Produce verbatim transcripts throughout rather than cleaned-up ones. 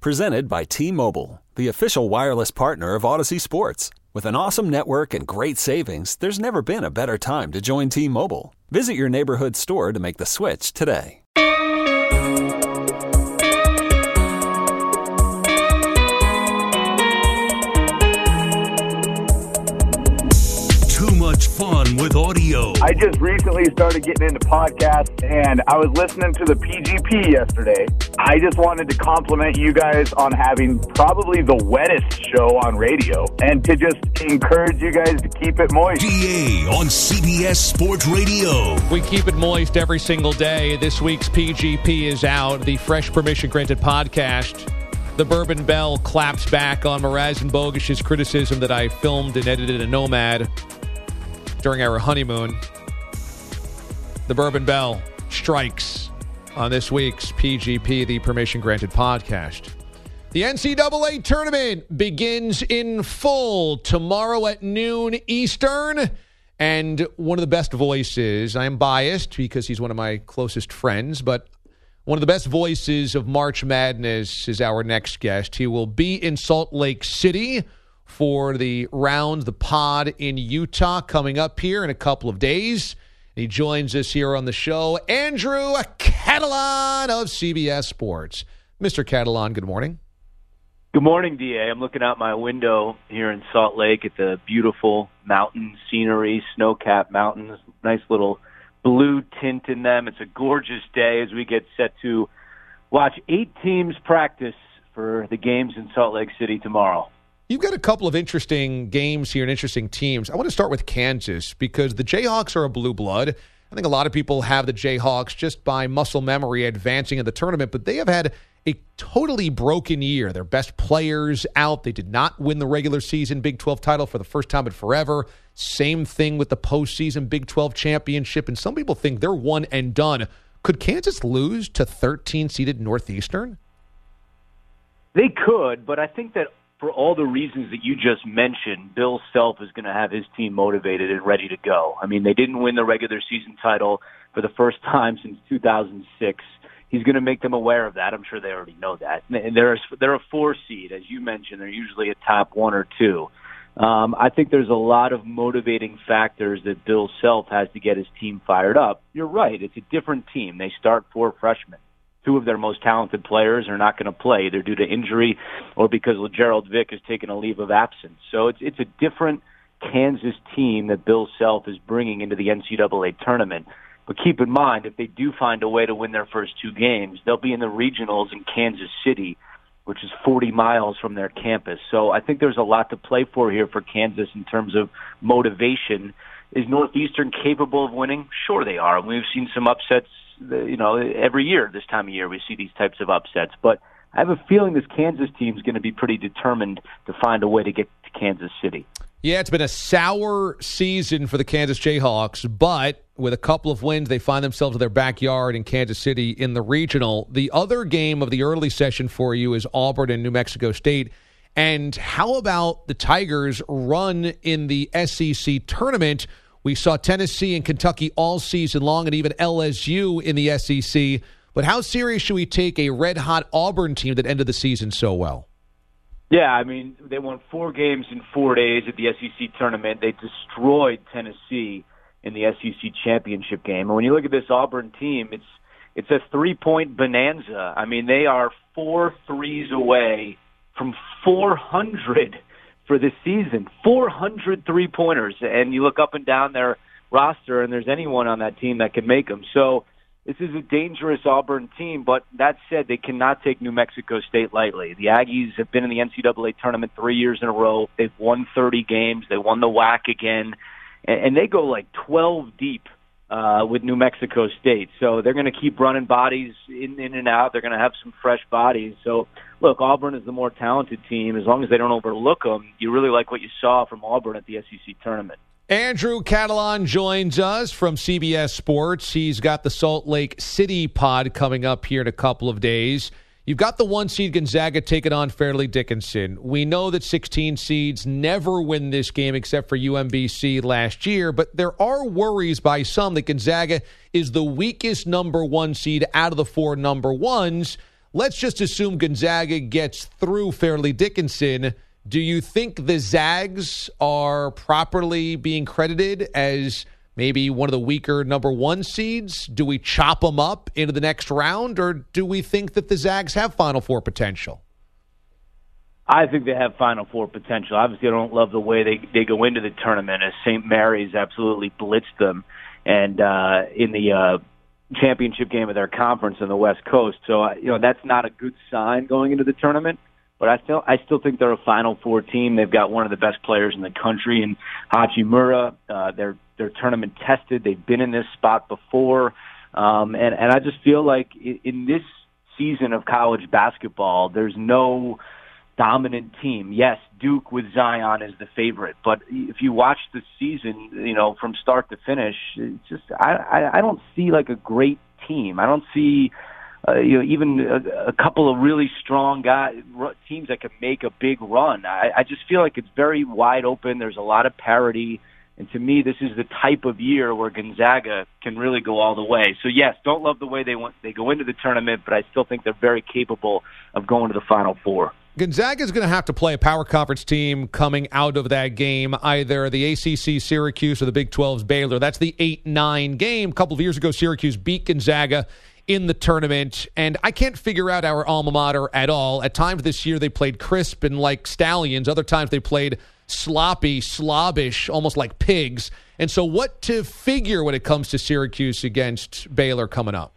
Presented by T-Mobile, the official wireless partner of Odyssey Sports. With an awesome network and great savings, there's never been a better time to join T-Mobile. Visit your neighborhood store to make the switch today. Much fun with audio. I just recently started getting into podcasts, and I was listening to the P G P yesterday. I just wanted to compliment you guys on having probably the wettest show on radio, and to just encourage you guys to keep it moist. D A on C B S Sports Radio. We keep it moist every single day. This week's P G P is out, the Fresh Permission Granted podcast. The Bourbon Bell claps back on Mraz and Bogish's criticism that I filmed and edited a Nomad during our honeymoon. The Bourbon Bell strikes on this week's P G P, the Permission Granted podcast. The N C double A tournament begins in full tomorrow at noon Eastern. And one of the best voices, I am biased because he's one of my closest friends, but one of the best voices of March Madness is our next guest. He will be in Salt Lake City for the round, the pod in Utah, coming up here in a couple of days. He joins us here on the show, Andrew Catalon of C B S Sports. Mister Catalon, good morning. Good morning, D A. I'm looking out my window here in Salt Lake at the beautiful mountain scenery, snow-capped mountains, nice little blue tint in them. It's a gorgeous day as we get set to watch eight teams practice for the games in Salt Lake City tomorrow. You've got a couple of interesting games here and interesting teams. I want to start with Kansas because the Jayhawks are a blue blood. I think a lot of people have the Jayhawks just by muscle memory advancing in the tournament, but they have had a totally broken year. Their best players out. They did not win the regular season Big twelve title for the first time in forever. Same thing with the postseason Big twelve championship, and some people think they're one and done. Could Kansas lose to thirteen-seeded Northeastern? They could, but I think that for all the reasons that you just mentioned, Bill Self is going to have his team motivated and ready to go. I mean, they didn't win the regular season title for the first time since two thousand six. He's going to make them aware of that. I'm sure they already know that. And they're, they're a four seed, as you mentioned. They're usually a top one or two. Um, I think there's a lot of motivating factors that Bill Self has to get his team fired up. You're right. It's a different team. They start four freshmen. Two of their most talented players are not going to play, either due to injury or because Gerald Vick has taken a leave of absence. So it's it's a different Kansas team that Bill Self is bringing into the N C double A tournament. But keep in mind, if they do find a way to win their first two games, they'll be in the regionals in Kansas City, which is forty miles from their campus. So I think there's a lot to play for here for Kansas in terms of motivation. Is Northeastern capable of winning? Sure they are. We've seen some upsets. You know, every year, this time of year, we see these types of upsets. But I have a feeling this Kansas team is going to be pretty determined to find a way to get to Kansas City. Yeah, it's been a sour season for the Kansas Jayhawks, but with a couple of wins, they find themselves in their backyard in Kansas City in the regional. The other game of the early session for you is Auburn and New Mexico State. And how about the Tigers' run in the S E C tournament? We saw Tennessee and Kentucky all season long and even L S U in the S E C. But how serious should we take a red-hot Auburn team that ended the season so well? Yeah, I mean, they won four games in four days at the S E C tournament. They destroyed Tennessee in the S E C championship game. And when you look at this Auburn team, it's it's a three-point bonanza. I mean, they are four threes away from four hundred for this season. four hundred three-pointers. And you look up and down their roster, and there's anyone on that team that can make them. So this is a dangerous Auburn team, but that said, they cannot take New Mexico State lightly. The Aggies have been in the N C double A tournament three years in a row. They've won thirty games. They won the W A C again. And they go like twelve deep uh, with New Mexico State. So they're going to keep running bodies in, in and out. They're going to have some fresh bodies. So, look, Auburn is the more talented team. As long as they don't overlook them, you really like what you saw from Auburn at the S E C tournament. Andrew Catalon joins us from C B S Sports. He's got the Salt Lake City pod coming up here in a couple of days. You've got the one seed Gonzaga taking on Fairleigh Dickinson. We know that sixteen seeds never win this game except for U M B C last year, but there are worries by some that Gonzaga is the weakest number one seed out of the four number ones. let's just assume Gonzaga gets through Fairleigh Dickinson. Do you think the Zags are properly being credited as maybe one of the weaker number one seeds? Do we chop them up into the next round, or do we think that the Zags have Final Four potential? I think they have Final Four potential. Obviously, I don't love the way they they go into the tournament, as Saint Mary's absolutely blitzed them, and uh, in the uh, championship game of their conference on the West Coast. So, uh, you know, that's not a good sign going into the tournament. But I still, I still think they're a Final Four team. They've got one of the best players in the country, in Hachimura. Uh, they're they're tournament tested. They've been in this spot before, um, and and I just feel like in, in this season of college basketball, there's no dominant team. Yes, Duke with Zion is the favorite, but if you watch the season, you know, from start to finish, it's just I I, I don't see like a great team. I don't see uh, you know even a, a couple of really strong guys teams that could make a big run. I, I just feel like it's very wide open. There's a lot of parity. And to me, this is the type of year where Gonzaga can really go all the way. So, yes, don't love the way they went, they go into the tournament, but I still think they're very capable of going to the Final Four. Gonzaga is going to have to play a power conference team coming out of that game, either the A C C Syracuse or the Big twelve's Baylor. That's the eight nine game. A couple of years ago, Syracuse beat Gonzaga in the tournament, and I can't figure out our alma mater at all. At times this year, they played crisp and like stallions. Other times they played sloppy, slobbish, almost like pigs. And so what to figure when it comes to Syracuse against Baylor coming up?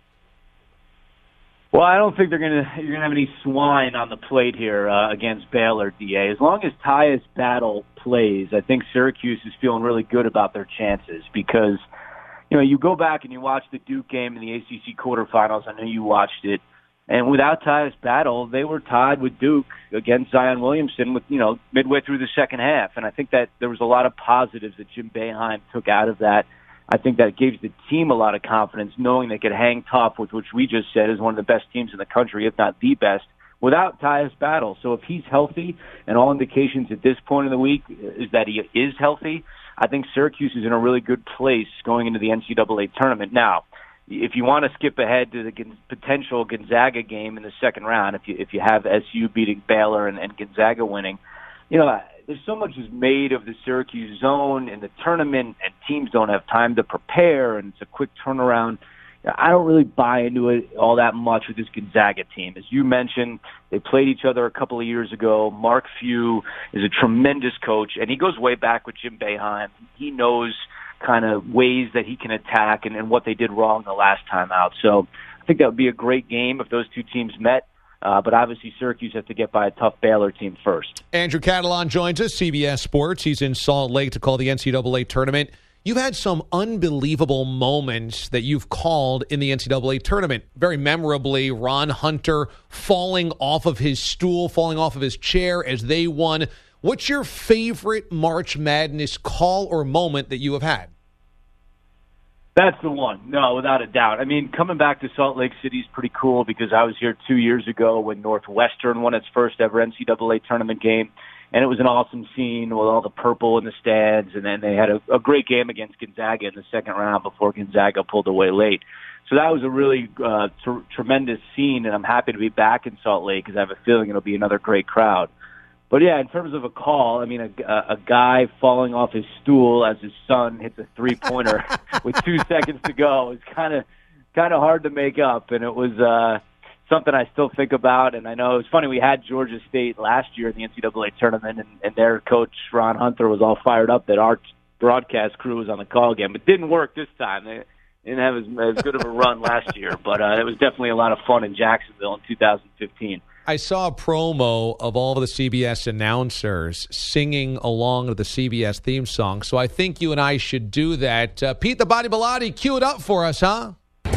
Well, I don't think they're gonna you're gonna have any swine on the plate here uh, against Baylor, D A. As long as Tyus Battle plays, I think Syracuse is feeling really good about their chances because, you know, you go back and you watch the Duke game in the A C C quarterfinals. I know you watched it. And without Tyus Battle, they were tied with Duke against Zion Williamson with, you know, midway through the second half. And I think that there was a lot of positives that Jim Boeheim took out of that. I think that gives the team a lot of confidence, knowing they could hang tough with which we just said is one of the best teams in the country, if not the best, without Tyus Battle. So if he's healthy, and all indications at this point in the week is that he is healthy, I think Syracuse is in a really good place going into the N C double A tournament. Now, if you want to skip ahead to the potential Gonzaga game in the second round, if you if you have S U beating Baylor and, and Gonzaga winning, you know, there's so much is made of the Syracuse zone in the tournament, and teams don't have time to prepare, and it's a quick turnaround. I don't really buy into it all that much with this Gonzaga team. As you mentioned, they played each other a couple of years ago. Mark Few is a tremendous coach, and he goes way back with Jim Boeheim. He knows kind of ways that he can attack and, and what they did wrong the last time out. So I think that would be a great game if those two teams met. Uh, but obviously Syracuse has to get by a tough Baylor team first. Andrew Catalon joins us, C B S Sports. He's in Salt Lake to call the N C double A tournament. You've had some unbelievable moments that you've called in the N C double A tournament. Very memorably, Ron Hunter falling off of his stool, falling off of his chair as they won. What's your favorite March Madness call or moment that you have had? That's the one. No, without a doubt. I mean, coming back to Salt Lake City is pretty cool because I was here two years ago when Northwestern won its first ever N C double A tournament game, and it was an awesome scene with all the purple in the stands, and then they had a, a great game against Gonzaga in the second round before Gonzaga pulled away late. So that was a really uh, tr- tremendous scene, and I'm happy to be back in Salt Lake because I have a feeling it'll be another great crowd. But, yeah, in terms of a call, I mean, a, a guy falling off his stool as his son hits a three-pointer with two seconds to go is kind of kind of hard to make up. And it was uh, something I still think about. And I know it's funny, we had Georgia State last year in the N C double A tournament, and, and their coach, Ron Hunter, was all fired up that our broadcast crew was on the call again. But it didn't work this time. They didn't have as, as good of a run last year. But uh, it was definitely a lot of fun in Jacksonville in two thousand fifteen. I saw a promo of all of the C B S announcers singing along to the C B S theme song, so I think you and I should do that. Uh, Pete the Body Bilotti, cue it up for us, huh?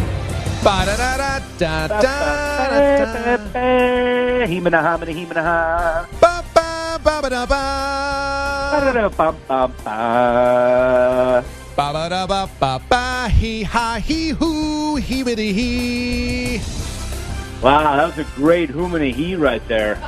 Wow, that was a great hoomity hee right there.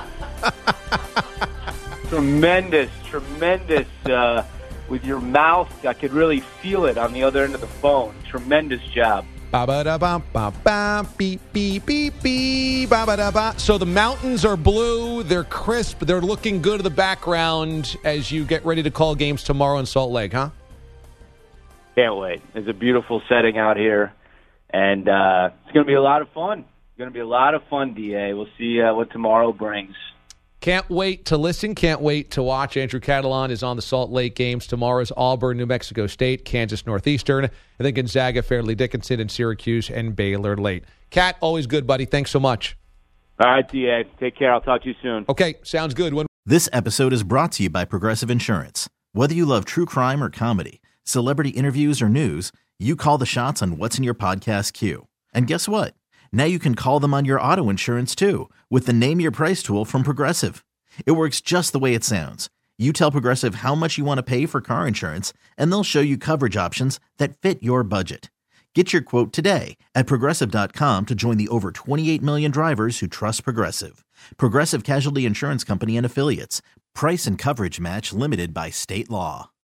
Tremendous, tremendous. Uh, with your mouth, I could really feel it on the other end of the phone. Tremendous job. Ba-ba-da-ba-ba-ba, beep, beep, beep, beep, ba-ba-da-ba. So the mountains are blue. They're crisp. They're looking good in the background as you get ready to call games tomorrow in Salt Lake, huh? Can't wait. It's a beautiful setting out here, and uh, it's going to be a lot of fun. It's going to be a lot of fun, D A. We'll see uh, what tomorrow brings. Can't wait to listen. Can't wait to watch. Andrew Catalan is on the Salt Lake games. Tomorrow's Auburn, New Mexico State, Kansas Northeastern, and then Gonzaga, Fairleigh Dickinson, and Syracuse and Baylor late. Cat, always good, buddy. Thanks so much. All right, D A. Take care. I'll talk to you soon. Okay, sounds good. When- This episode is brought to you by Progressive Insurance. Whether you love true crime or comedy, celebrity interviews or news, you call the shots on what's in your podcast queue. And guess what? Now you can call them on your auto insurance too with the Name Your Price tool from Progressive. It works just the way it sounds. You tell Progressive how much you want to pay for car insurance, and they'll show you coverage options that fit your budget. Get your quote today at Progressive dot com to join the over twenty-eight million drivers who trust Progressive. Progressive Casualty Insurance Company and Affiliates. Price and coverage match limited by state law.